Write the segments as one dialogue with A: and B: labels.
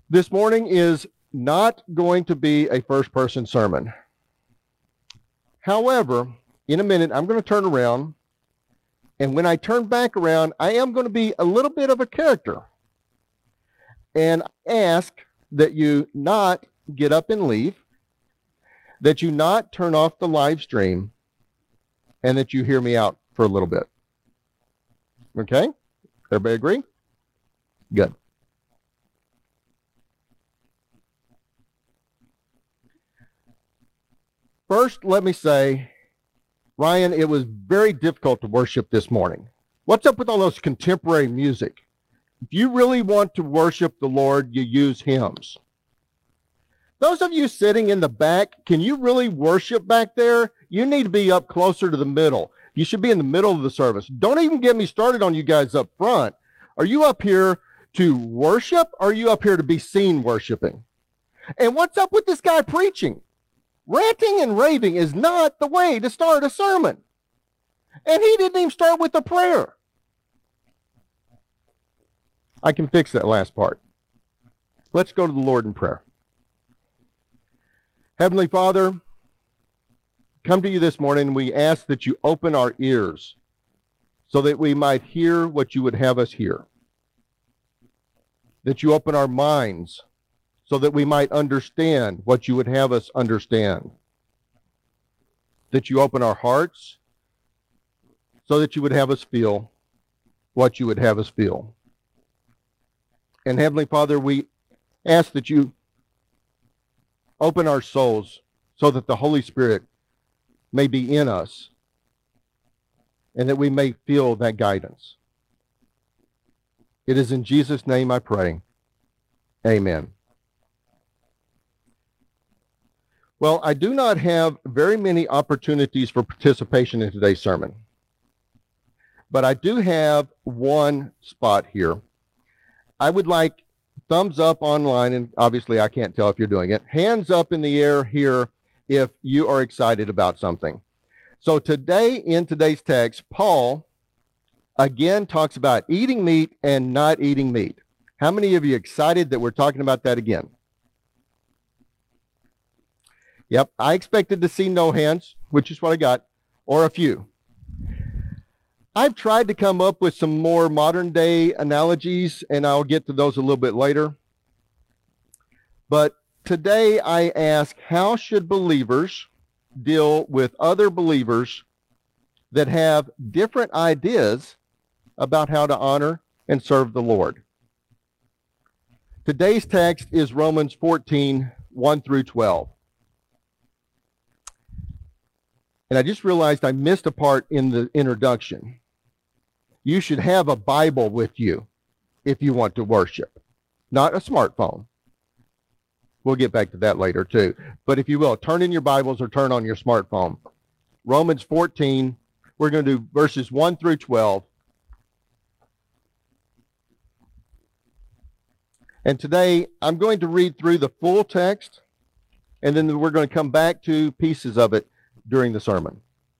A: This morning is not going to be a first-person sermon. However, in a minute, I'm going to turn around, and when I turn back around, I am going to be a little bit of a character. And I ask that you not get up and leave, that you not turn off the live stream, and that you hear me out for a little bit. Okay? Everybody agree? Good. First, let me say, Ryan, it was very difficult to worship this morning. What's up with all those contemporary music? If you really want to worship the Lord, you use hymns. Those of you sitting in the back, can you really worship back there? You need to be up closer to the middle. You should be in the middle of the service. Don't even get me started on you guys up front. Are you up here to worship, or are you up here to be seen worshiping? And what's up with this guy preaching? Ranting and raving is not the way to start a sermon. And he didn't even start with a prayer. I can fix that last part. Let's go to the Lord in prayer. Heavenly Father, come to you this morning, and we ask that you open our ears so that we might hear what you would have us hear. That you open our minds so that we might understand what you would have us understand. That you open our hearts so that you would have us feel what you would have us feel. And Heavenly Father, we ask that you open our souls so that the Holy Spirit may be in us and that we may feel that guidance. It is in Jesus' name I pray. Amen. Well, I do not have very many opportunities for participation in today's sermon, but I do have one spot here. I would like thumbs up online, and obviously I can't tell if you're doing it. Hands up in the air here if you are excited about something. So today, in today's text, Paul again talks about eating meat and not eating meat. How many of you are excited that we're talking about that again? Yep, I expected to see no hands, which is what I got, or a few. I've tried to come up with some more modern day analogies, and I'll get to those a little bit later. But today I ask, how should believers deal with other believers that have different ideas about how to honor and serve the Lord? Today's text is Romans 14, 1 through 12. And I just realized I missed a part in the introduction. You should have a Bible with you if you want to worship, not a smartphone. We'll get back to that later too. But if you will, turn in your Bibles or turn on your smartphone. Romans 14, we're going to do verses 1 through 12. And today I'm going to read through the full text, and then we're going to come back to pieces of it during the sermon.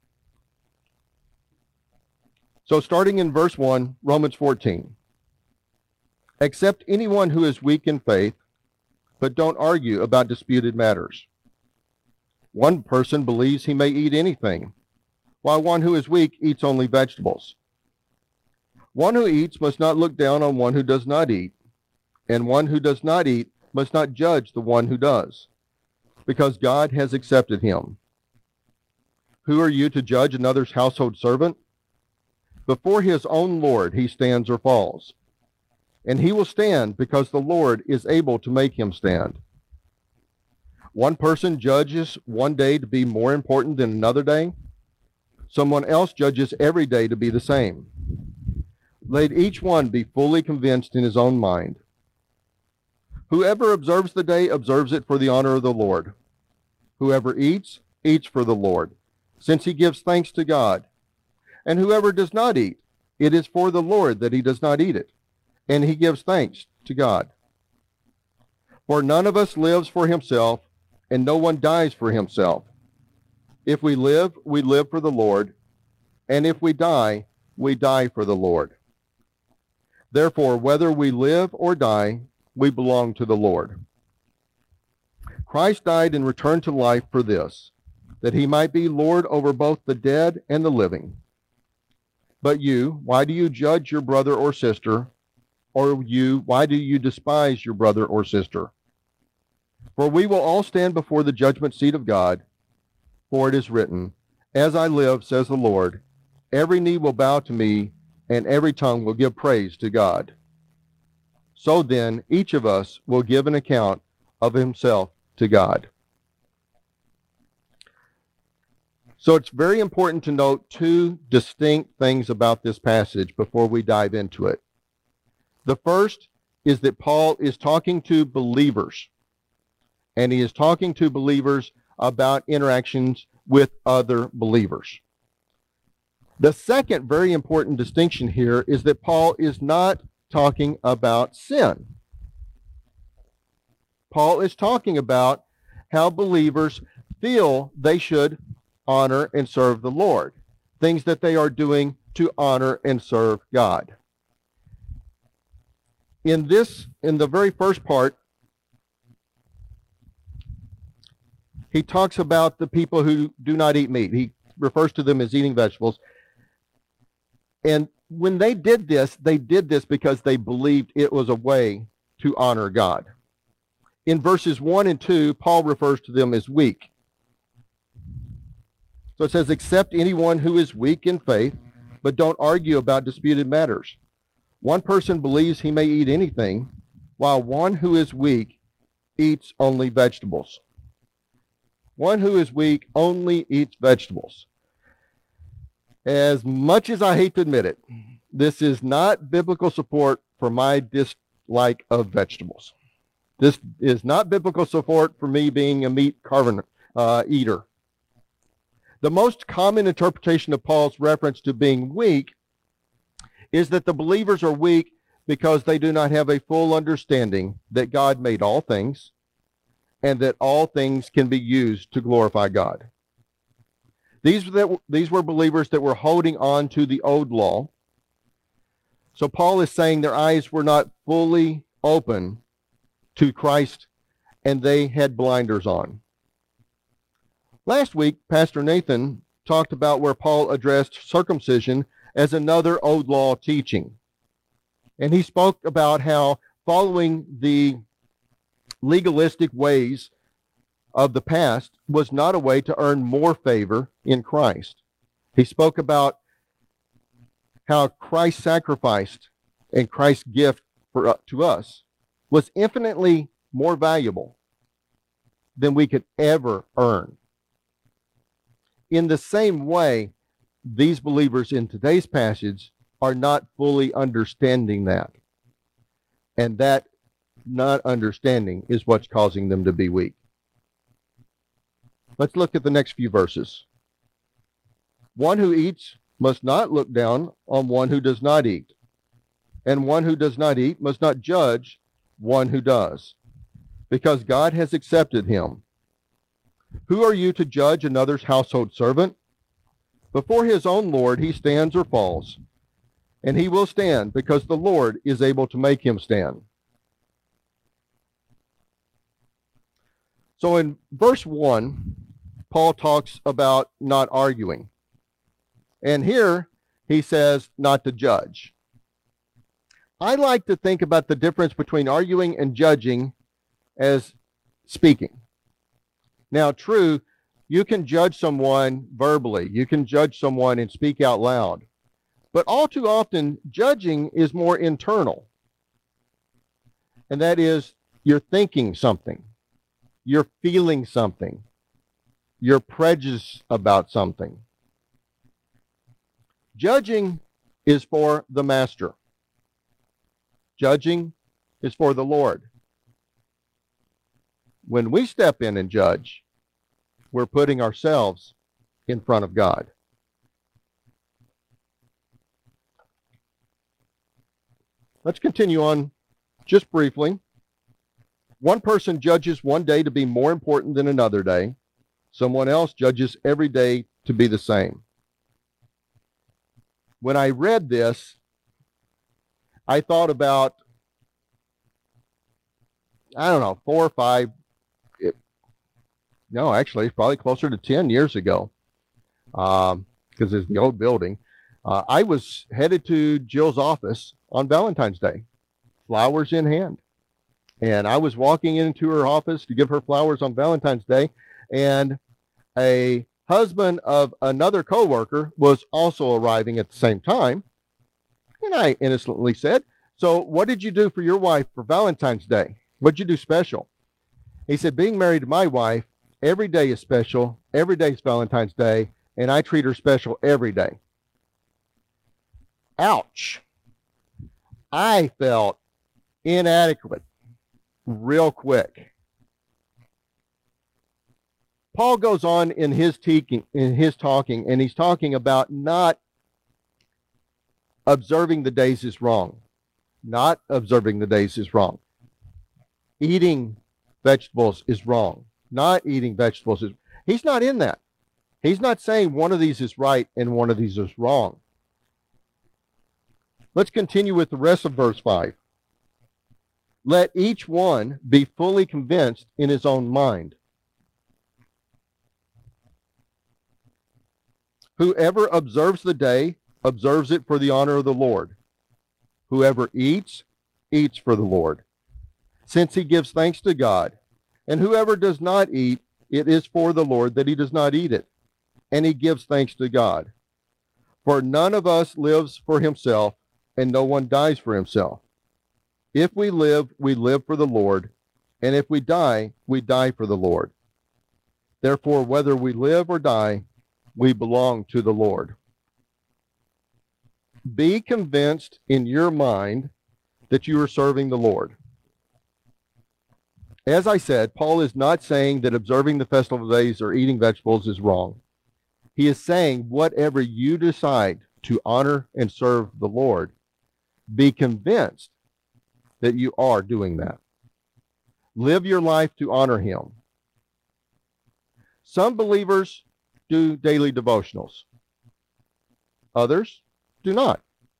A: So starting in verse 1, Romans 14. Accept anyone who is weak in faith, but don't argue about disputed matters. One person believes he may eat anything, while one who is weak eats only vegetables. One who eats must not look down on one who does not eat, and one who does not eat must not judge the one who does, because God has accepted him. Who are you to judge another's household servant? Before his own Lord he stands or falls, and he will stand because the Lord is able to make him stand. One person judges one day to be more important than another day. Someone else judges every day to be the same. Let each one be fully convinced in his own mind. Whoever observes the day observes it for the honor of the Lord. Whoever eats, eats for the Lord, since he gives thanks to God. And whoever does not eat, it is for the Lord that he does not eat it, and he gives thanks to God. For none of us lives for himself, and no one dies for himself. If we live for the Lord, and if we die for the Lord. Therefore, whether we live or die, we belong to the Lord. Christ died and returned to life for this, that he might be Lord over both the dead and the living. But you, why do you judge your brother or sister? Or you, why do you despise your brother or sister? For we will all stand before the judgment seat of God, for it is written, As I live, says the Lord, every knee will bow to me, and every tongue will give praise to God. So then, each of us will give an account of himself to God. So it's very important to note two distinct things about this passage before we dive into it. The first is that Paul is talking to believers, and he is talking to believers about interactions with other believers. The second very important distinction here is that Paul is not talking about sin. Paul is talking about how believers feel they should honor and serve the Lord, things that they are doing to honor and serve God. In the very first part, he talks about the people who do not eat meat. He refers to them as eating vegetables. And when they did this because they believed it was a way to honor God. In verses 1 and 2, Paul refers to them as weak. So it says, accept anyone who is weak in faith, but don't argue about disputed matters. One person believes he may eat anything, while one who is weak eats only vegetables. One who is weak only eats vegetables. As much as I hate to admit it, this is not biblical support for my dislike of vegetables. This is not biblical support for me being a meat eater. The most common interpretation of Paul's reference to being weak is that the believers are weak because they do not have a full understanding that God made all things and that all things can be used to glorify God. These were believers that were holding on to the old law. So Paul is saying their eyes were not fully open to Christ and they had blinders on. Last week, Pastor Nathan talked about where Paul addressed circumcision as another old law teaching. And he spoke about how following the legalistic ways of the past was not a way to earn more favor in Christ. He spoke about how Christ's sacrifice and Christ's gift to us was infinitely more valuable than we could ever earn. In the same way, these believers in today's passage are not fully understanding that. And that not understanding is what's causing them to be weak. Let's look at the next few verses. One who eats must not look down on one who does not eat, and one who does not eat must not judge one who does, because God has accepted him. Who are you to judge another's household servant? Before his own Lord he stands or falls, and he will stand because the Lord is able to make him stand. So in verse 1, Paul talks about not arguing. And here he says not to judge. I like to think about the difference between arguing and judging as speaking. Now, true, you can judge someone verbally. You can judge someone and speak out loud. But all too often, judging is more internal. And that is, you're thinking something. You're feeling something. You're prejudiced about something. Judging is for the master. Judging is for the Lord. When we step in and judge, we're putting ourselves in front of God. Let's continue on just briefly. One person judges one day to be more important than another day. Someone else judges every day to be the same. When I read this, I thought about I don't know, 4 or 5, no, actually, it's probably closer to 10 years ago, because it's the old building. I was headed to Jill's office on Valentine's Day, flowers in hand. And I was walking into her office to give her flowers on Valentine's Day, and a husband of another coworker was also arriving at the same time. And I innocently said, "So what did you do for your wife for Valentine's Day? What'd you do special?" He said, "Being married to my wife, every day is special. Every day is Valentine's Day, and I treat her special every day." Ouch. I felt inadequate real quick. Paul goes on in his talking, and he's talking about not observing the days is wrong. Not observing the days is wrong. Eating vegetables is wrong. Not eating vegetables is. He's not in that. He's not saying one of these is right and one of these is wrong. Let's continue with the rest of verse 5. Let each one be fully convinced in his own mind. Whoever observes the day observes it for the honor of the Lord. Whoever eats, eats for the Lord, since he gives thanks to God. And whoever does not eat, it is for the Lord that he does not eat it, and he gives thanks to God. For none of us lives for himself, and no one dies for himself. If we live for the Lord, and if we die for the Lord. Therefore, whether we live or die, we belong to the Lord. Be convinced in your mind that you are serving the Lord. As I said, Paul is not saying that observing the festival days or eating vegetables is wrong. He is saying whatever you decide to honor and serve the Lord, be convinced that you are doing that. Live your life to honor him. Some believers do daily devotionals. Others do not.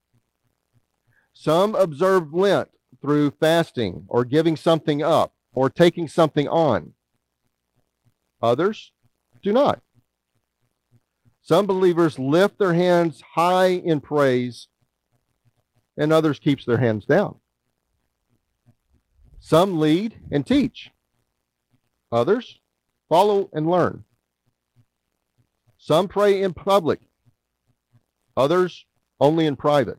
A: Some observe Lent through fasting or giving something up or taking something on. Others do not. Some believers lift their hands high in praise, and others keeps their hands down. Some lead and teach. Others follow and learn. Some pray in public. Others only in private.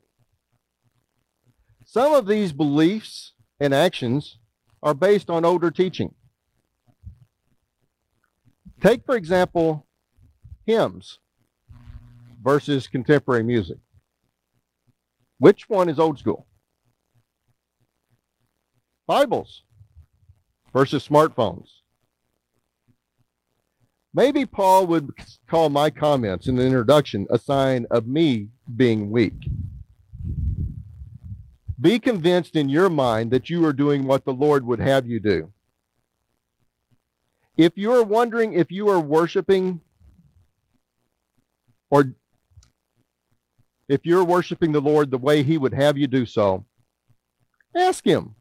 A: Some of these beliefs and actions are based on older teaching. Take, for example, hymns versus contemporary music. Which one is old school? Bibles versus smartphones. Maybe Paul would call my comments in the introduction a sign of me being weak. Be convinced in your mind that you are doing what the Lord would have you do. If you're wondering if you are worshiping or if you're worshiping the Lord the way he would have you do so, ask him.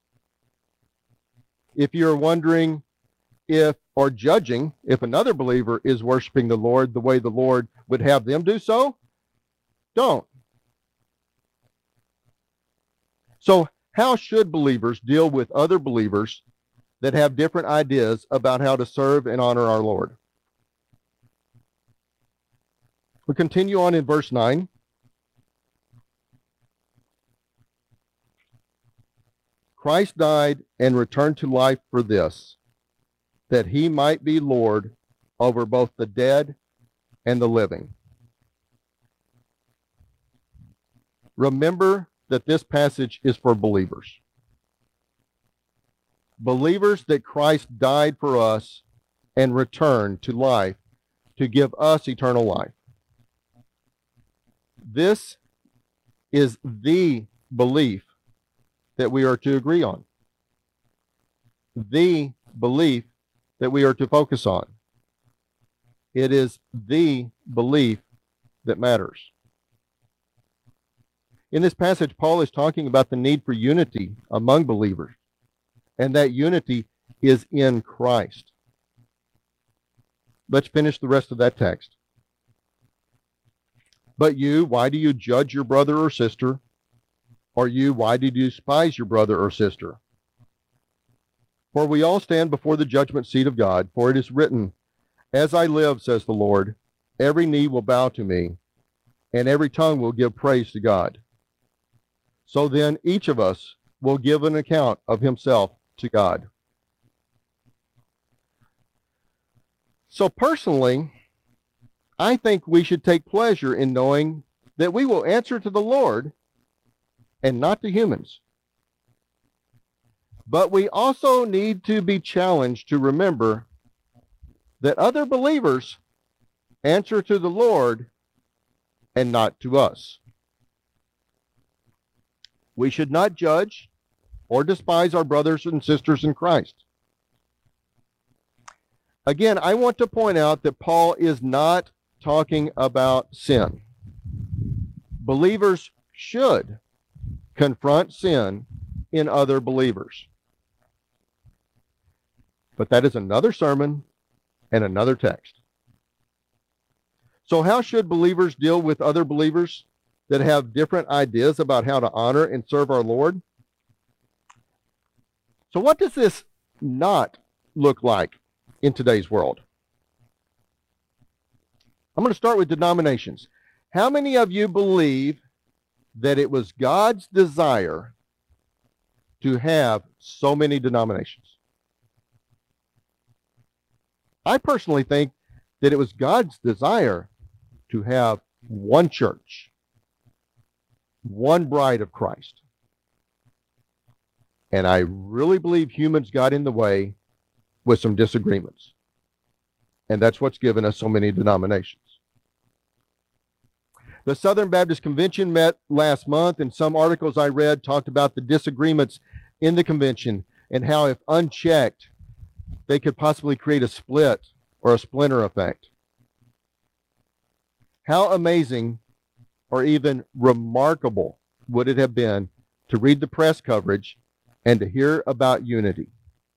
A: If you're wondering if or judging if another believer is worshiping the Lord the way the Lord would have them do so, don't. So how should believers deal with other believers that have different ideas about how to serve and honor our Lord? We continue on in verse 9. Christ died and returned to life for this, that he might be Lord over both the dead and the living. Remember that this passage is for believers. Believers that Christ died for us and returned to life to give us eternal life. This is the belief that we are to agree on. The belief that we are to focus on. It is the belief that matters. In this passage, Paul is talking about the need for unity among believers And that unity is in Christ. Let's finish the rest of that text. But you, why do you judge your brother or sister? Or you, why do you despise your brother or sister? For we all stand before the judgment seat of God, for it is written, as I live, says the Lord, every knee will bow to me, and every tongue will give praise to God. So then each of us will give an account of himself to God. So personally, I think we should take pleasure in knowing that we will answer to the Lord and not to humans. But we also need to be challenged to remember that other believers answer to the Lord and not to us. We should not judge or despise our brothers and sisters in Christ. Again, I want to point out that Paul is not talking about sin. Believers should confront sin in other believers. But that is another sermon and another text. So how should believers deal with other believers that have different ideas about how to honor and serve our Lord? So what does this not look like in today's world? I'm going to start with denominations. How many of you believe that it was God's desire to have so many denominations? I personally think that it was God's desire to have one church, one bride of Christ. And I really believe humans got in the way with some disagreements. And that's what's given us so many denominations. The Southern Baptist Convention met last month, and some articles I read talked about the disagreements in the convention and how, if unchecked, they could possibly create a split or a splinter effect. How amazing or even remarkable would it have been to read the press coverage and to hear about unity?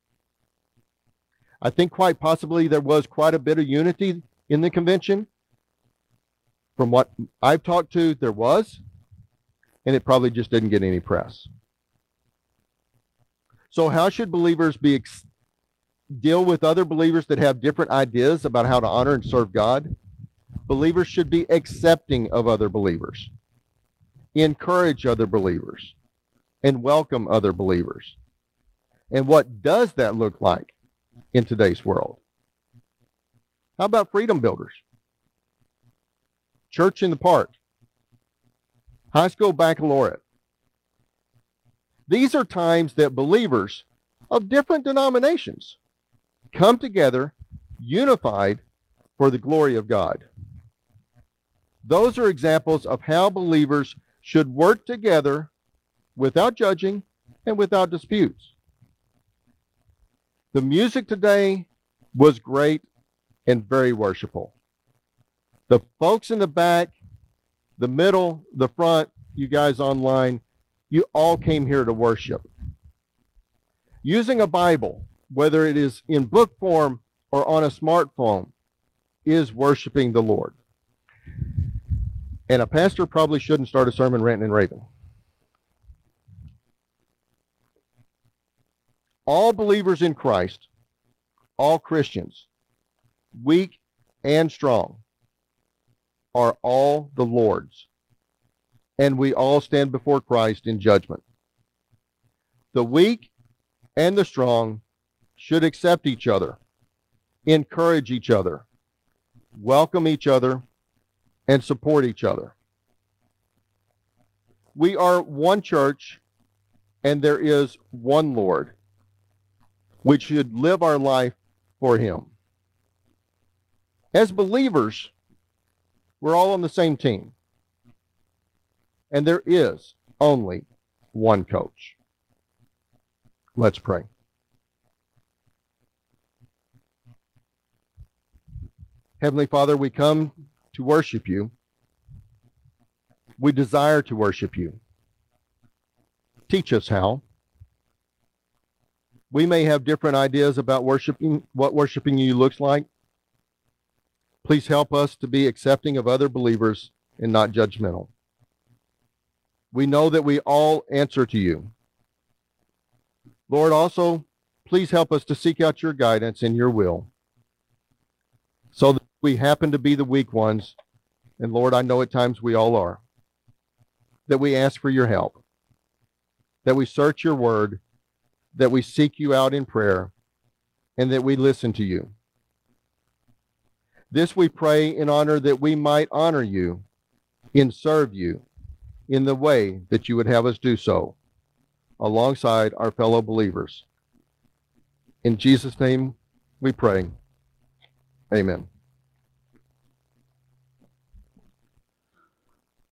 A: I think quite possibly there was quite a bit of unity in the convention. From what I've talked to, there was, and it probably just didn't get any press. So how should believers deal with other believers that have different ideas about how to honor and serve God? Believers should be accepting of other believers, encourage other believers, and welcome other believers. And what does that look like in today's world? How about freedom builders? Church in the park, high school baccalaureate. These are times that believers of different denominations come together, unified for the glory of God. Those are examples of how believers should work together without judging and without disputes. The music today was great and very worshipful. The folks in the back, the middle, the front, you guys online, you all came here to worship. Using a Bible, whether it is in book form or on a smartphone, is worshiping the Lord. And a pastor probably shouldn't start a sermon ranting and raving. All believers in Christ, all Christians, weak and strong, are all the Lord's, and we all stand before Christ in judgment. The weak and the strong should accept each other, encourage each other, welcome each other, and support each other. We are one church, and there is one Lord. We should live our life for Him. As believers, we're all on the same team. And there is only one coach. Let's pray. Heavenly Father, we come to worship you. We desire to worship you. Teach us how. We may have different ideas about worshiping, what worshiping you looks like. Please help us to be accepting of other believers and not judgmental. We know that we all answer to you. Lord, also, please help us to seek out your guidance and your will so that we happen to be the weak ones, and Lord, I know at times we all are, that we ask for your help, that we search your word, that we seek you out in prayer, and that we listen to you. This we pray in honor that we might honor you and serve you in the way that you would have us do so, alongside our fellow believers. In Jesus' name we pray. Amen.